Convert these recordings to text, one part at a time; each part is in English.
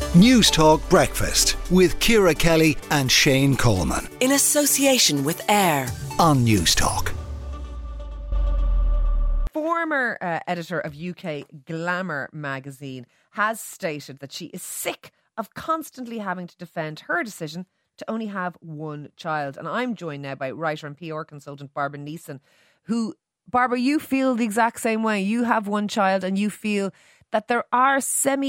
News Talk Breakfast with Ciara Kelly and Shane Coleman. In association with AIR On News Talk. Former editor of UK Glamour magazine has stated that she is sick of constantly having to defend her decision to only have one child. And I'm joined now by writer and PR consultant Barbara Neeson, who, Barbara, you feel the exact same way. You have one child and you feel that there are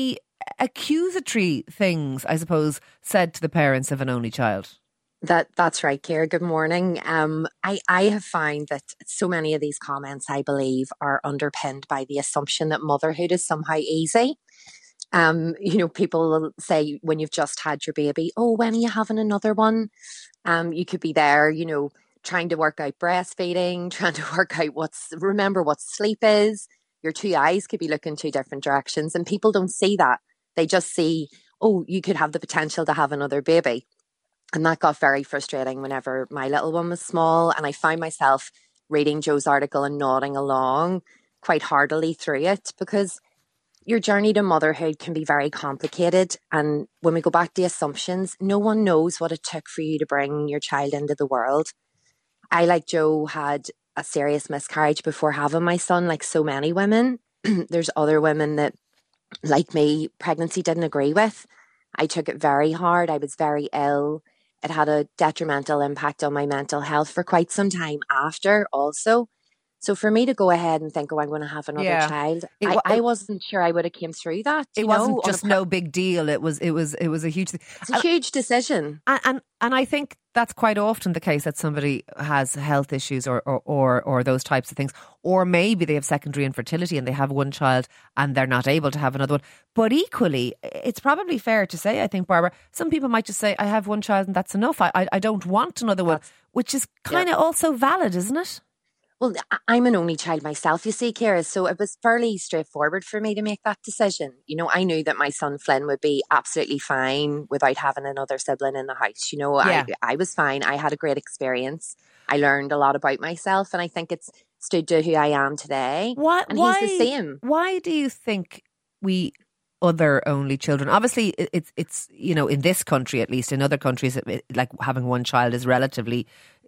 accusatory things, I suppose, said to the parents of an only child. That's right, Ciara. Good morning. I have found that so many of these comments, I believe, are underpinned by the assumption that motherhood is somehow easy. People will say when you've just had your baby, oh, when are you having another one? You could be there, trying to work out breastfeeding, trying to work out remember what sleep is. Your two eyes could be looking two different directions, and people don't see that. They just see, oh, you could have the potential to have another baby. And that got very frustrating whenever my little one was small. And I found myself reading Joe's article and nodding along quite heartily through it, because your journey to motherhood can be very complicated. And when we go back to assumptions, no one knows what it took for you to bring your child into the world. I, like Joe, had a serious miscarriage before having my son, like so many women. There's other women that, like me, pregnancy didn't agree with. I took it very hard. I was very ill. It had a detrimental impact on my mental health for quite some time after also. So for me to go ahead and think, oh, I'm going to have another child, I wasn't sure I would have came through that. It wasn't just no big deal. It was a huge thing. It's a huge decision. And I think that's quite often the case, that somebody has health issues or those types of things. Or maybe they have secondary infertility and they have one child and they're not able to have another one. But equally, it's probably fair to say, I think, Barbara, some people might just say, I have one child and that's enough. I don't want another one, which is kind of also valid, isn't it? Well, I'm an only child myself, you see, Ciara, so it was fairly straightforward for me to make that decision. I knew that my son Flynn would be absolutely fine without having another sibling in the house. I was fine. I had a great experience. I learned a lot about myself, and I think it's stood to who I am today. He's the same. Why do you think we other only children? Obviously, it's in this country, at least. In other countries, like having one child is relatively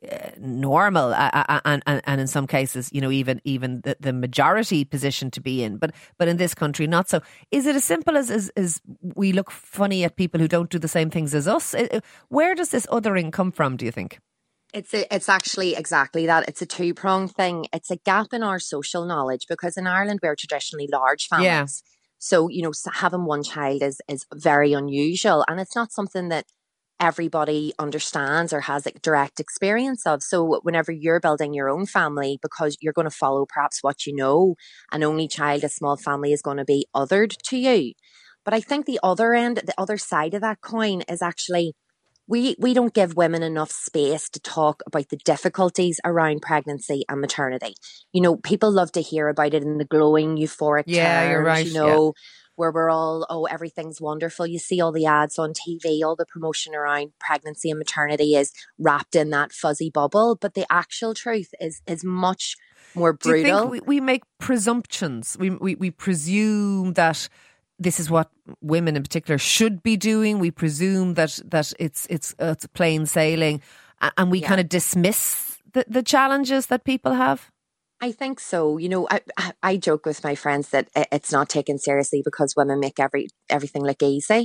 normal, and in some cases, even the majority position to be in. But in this country, not so. Is it as simple as we look funny at people who don't do the same things as us? Where does this othering come from, do you think? It's actually exactly that. It's a two-pronged thing. It's a gap in our social knowledge, because in Ireland we're traditionally large families. Yeah. So, having one child is very unusual, and it's not something that everybody understands or has a direct experience of. So whenever you're building your own family, because you're going to follow perhaps what you know, an only child, a small family is going to be othered to you. But I think the other side of that coin is actually we don't give women enough space to talk about the difficulties around pregnancy and maternity. People love to hear about it in the glowing, euphoric terms, you're right, where we're all, oh, everything's wonderful. You see all the ads on TV, all the promotion around pregnancy and maternity is wrapped in that fuzzy bubble. But the actual truth is much more brutal. Do you think we make presumptions? We presume that this is what women in particular should be doing. We presume that it's plain sailing, and we kind of dismiss the challenges that people have. I think so. I joke with my friends that it's not taken seriously because women make everything look easy.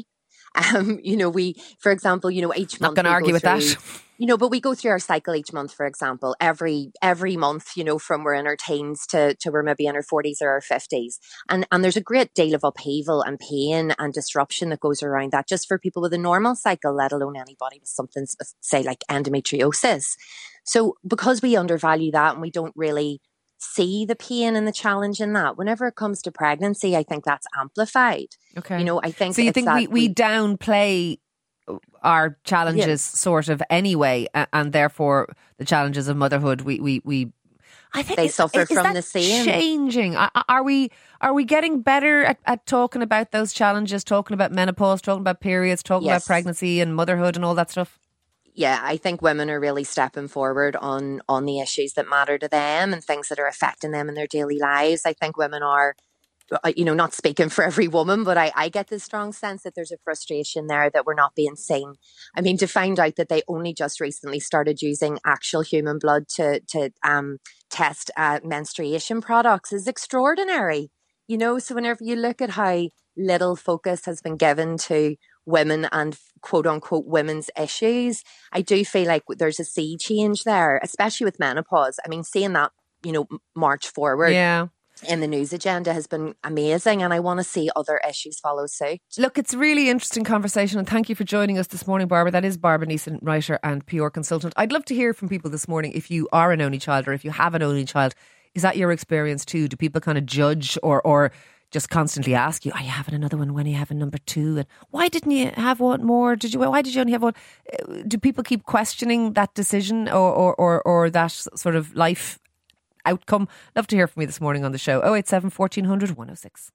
We, for example, each month. Not going to argue with that. But we go through our cycle each month, for example, every month, from we're in our teens to we're maybe in our 40s or our 50s. And there's a great deal of upheaval and pain and disruption that goes around that, just for people with a normal cycle, let alone anybody with something, say, like endometriosis. So because we undervalue that and we don't really see the pain and the challenge in that, whenever it comes to pregnancy, I think that's amplified. Okay. I think so. You think we downplay our challenges sort of anyway, and therefore the challenges of motherhood we I think they suffer from the same. Changing. Are we getting better at talking about those challenges, talking about menopause, talking about periods, talking about pregnancy and motherhood and all that stuff? Yeah, I think women are really stepping forward on the issues that matter to them and things that are affecting them in their daily lives. I think women are not speaking for every woman, but I get this strong sense that there's a frustration there that we're not being seen. I mean, to find out that they only just recently started using actual human blood to test menstruation products is extraordinary. So whenever you look at how little focus has been given to women and quote unquote women's issues, I do feel like there's a sea change there, especially with menopause. I mean, seeing that, march forward. Yeah. In the news agenda has been amazing, and I want to see other issues follow suit. Look, it's a really interesting conversation, and thank you for joining us this morning, Barbara. That is Barbara Neeson, writer and PR consultant. I'd love to hear from people this morning if you are an only child or if you have an only child. Is that your experience too? Do people kind of judge or just constantly ask you, are you having another one? When are you having number 2? And why didn't you have one more? Why did you only have one? Do people keep questioning that decision or that sort of life outcome? Love to hear from you this morning on the show. 087 1400 106.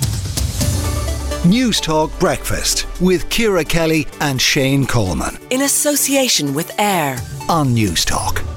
News Talk Breakfast with Ciara Kelly and Shane Coleman in association with AIR on News Talk.